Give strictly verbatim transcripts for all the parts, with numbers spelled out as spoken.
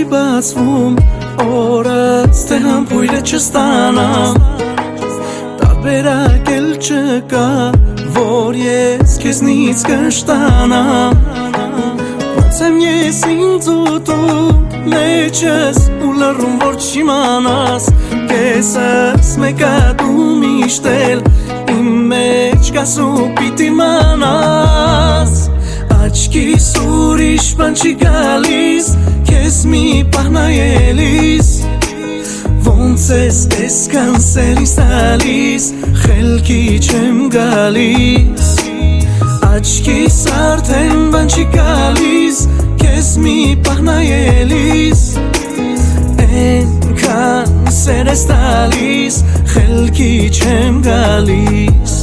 չի բացվում օրս, թե համբույրը չստանամ, տարբերակ էլ չկա, որ ես քեզնից կշտանամ, ոնց եմ ես ինձ ուտում մեջս ու լռում, որ չիմանաս, կեսս մեկա դու միշտ էլ իմ մեջ կաս ու պիտի մանաս, աչքիս ուրիշ բան չի գալիս, քեզ մի պահ նայելիս, ոնց ես էսքան սերիս տալիս, խելքի չեմ գալիս, աչքիս արդեն բան չի գալիս, քեզ մի պահ նայելիս, այնքան սեր ես տալիս, խելքի չեմ գալիս.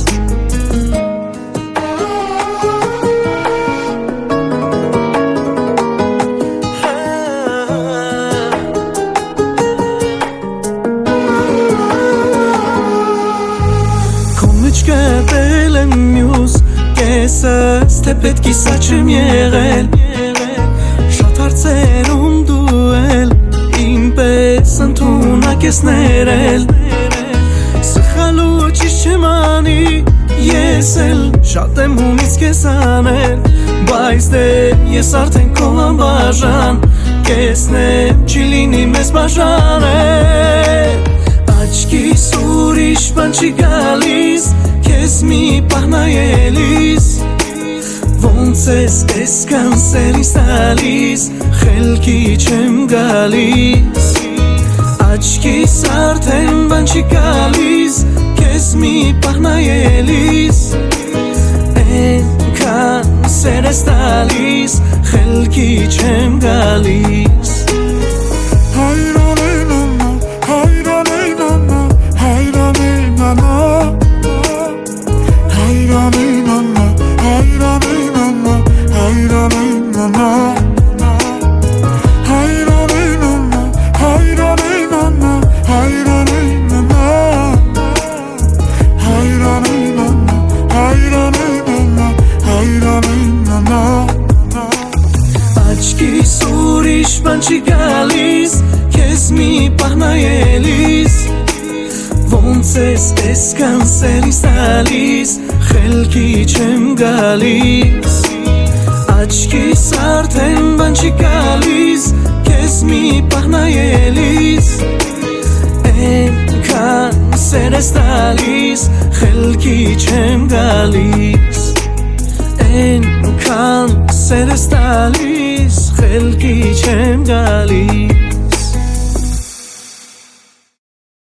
Կտել եմ մյուս կեսս, թե պետքի սա չեմ եղել, շատ հարցերում դու էլ ինպես ընդունակ ես ներել, սխալու ճիշտ չեմ անի, ես էլ շատ եմ հունից կես անել, բայց դե ես արդեն քո անբաժան, կեսնեմ չի լինի մեզ բաժանել, աչքիս ուրիշ բան չի գալիս, քեզ մի պահ նայելիս, ոնց ես էսքան սերիս տալիս, խելքի չեմ գալիս, աչքիս արդեն բան չի գալիս, քեզ մի պահ նայելիս, այնքան սեր ես տալիս, խելքի չեմ գալիս. Աչքիս ուրիշ բան չի գալիս, քեզ մի պահ նայելիս, ոնց ես էսքան սերիս տալիս, խելքի չեմ գալիս, աչքիս արդեն բան չի գալիս, քեզ մի պահ նայելիս, այնքան սեր ես տալիս, խելքի չեմ գալիս, այնքան սեր ես տալիս, խելքի չեմ գալիս.